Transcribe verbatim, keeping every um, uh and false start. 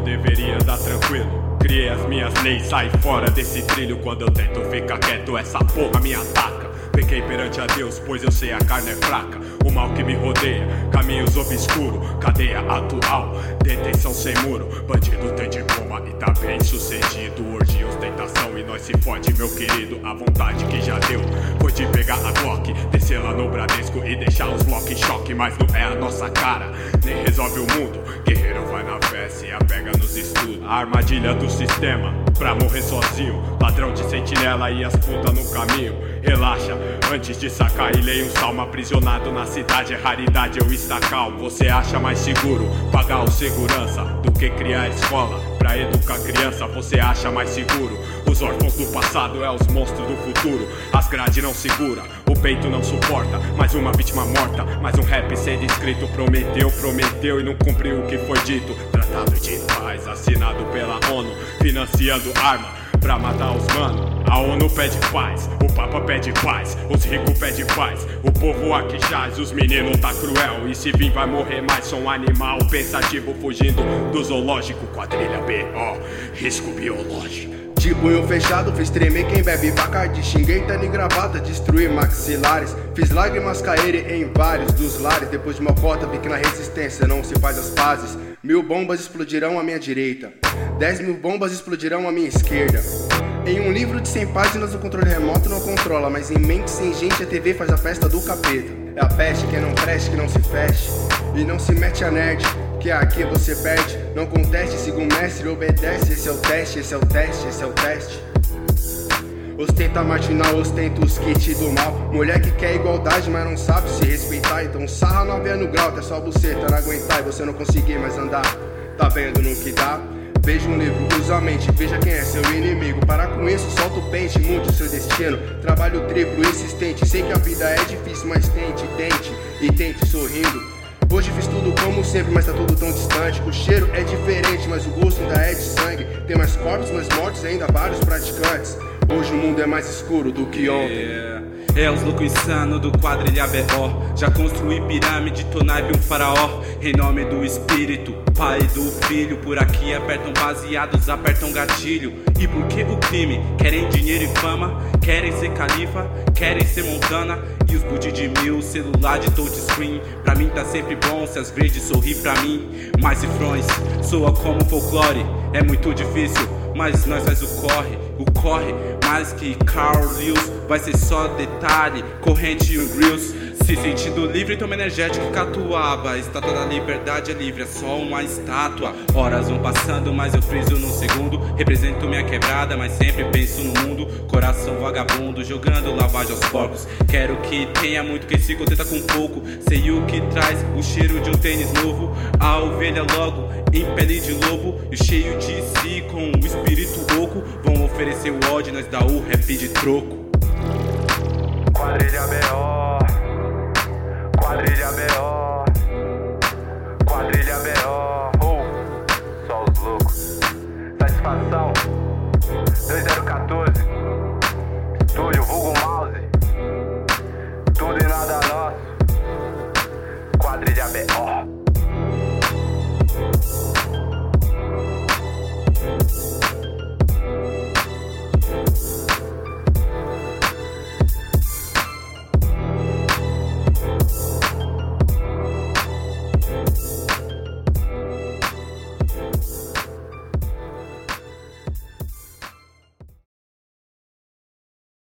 deveria dar tranquilo. Criei as minhas leis, saí fora desse trilho. Quando eu tento ficar quieto, essa porra me ataca. Pequei perante a Deus, pois eu sei a carne é fraca. O mal que me rodeia, caminhos obscuros, cadeia atual, detenção sem muro. Bandido tem diploma e tá bem sucedido. Orgia, ostentação e nós se fode, meu querido. A vontade que já deu foi de pegar a Glock, descer lá no Bradesco e deixar os block em choque. Mas não é a nossa cara, nem resolve o mundo. Guerreiro vai na fé, se apega nos estudos. A armadilha do sistema, pra morrer sozinho. Ladrão de sentinela e as putas no caminho. Relaxa, antes de sacar e leia um salmo. Aprisionado na cidade é raridade, eu estar calmo. Você acha mais seguro pagar o segurança do que criar escola pra educar criança? Você acha mais seguro os órfãos do passado é os monstros do futuro. As grades não segura, o peito não suporta. Mais uma vítima morta, mais um rap sendo escrito. Prometeu, prometeu e não cumpriu o que foi dito. Tratado de paz assinado pela ONU, financiando arma pra matar os mano. A ONU pede paz, o Papa pede paz, os ricos pedem paz, o povo aqui jaz, os meninos tá cruel. E se vir vai morrer mais, sou um animal pensativo fugindo do zoológico. Quadrilha B O, risco biológico. De punho fechado, fiz tremer quem bebe Bacardi. Xinguei tana e gravata, destruí maxilares. Fiz lágrimas caírem em vários dos lares. Depois de uma cota, vi que na resistência não se faz as pazes. Mil bombas explodirão à minha direita, dez mil bombas explodirão à minha esquerda. Em um livro de cem páginas o controle remoto não controla, mas em mente sem gente a T V faz a festa do capeta. É a peste, quem não preste, que não se feche. E não se mete a nerd, que aqui você perde. Não conteste, siga o mestre, obedece. Esse é o teste, esse é o teste, esse é o teste. Ostenta marginal, ostenta os kits do mal. Mulher que quer igualdade, mas não sabe se respeitar. Então sarra nove no grau, até só buceta não aguentar. E você não conseguir mais andar, tá vendo no que dá? Veja um livro, usa a mente, veja quem é seu inimigo. Para com isso, solta o pente, mude o seu destino. Trabalho triplo, insistente, sei que a vida é difícil, mas tente, tente e tente sorrindo. Hoje fiz tudo como sempre, mas tá tudo tão distante. O cheiro é diferente, mas o gosto ainda é de sangue. Tem mais corpos, mais mortos e ainda vários praticantes. Hoje o mundo é mais escuro do que ontem. Yeah. É os loucos insanos do Quadrilha B O. Já construí pirâmide, tô naipe um faraó. Em nome do espírito, pai e do filho. Por aqui apertam baseados, apertam gatilho. E por que o crime? Querem dinheiro e fama, querem ser califa, querem ser Montana. E os budi de mil, celular de touchscreen. Pra mim tá sempre bom se as verdes sorrir pra mim. Mais cifrões, soa como folclore. É muito difícil, mas nós faz o corre. O corre, mais que Carl Lewis. Vai ser só detalhe, corrente e um grills. Se sentindo livre, toma energético catuaba. Estátua da liberdade é livre, é só uma estátua. Horas vão passando, mas eu friso num segundo. Represento minha quebrada, mas sempre penso no mundo. Coração vagabundo, jogando lavagem aos porcos. Quero que tenha muito, quem se contenta com pouco. Sei o que traz o cheiro de um tênis novo. A ovelha logo, em pele de lobo. E cheio de si, com o espírito louco. Vão oferecer o ódio, nós dá o rap de troco. Quadrilha B O, Quadrilha B O, Quadrilha B O, oh, só os loucos. Satisfação, dois zero um quatro, estúdio vulgo mouse, tudo e nada nosso. Quadrilha B O.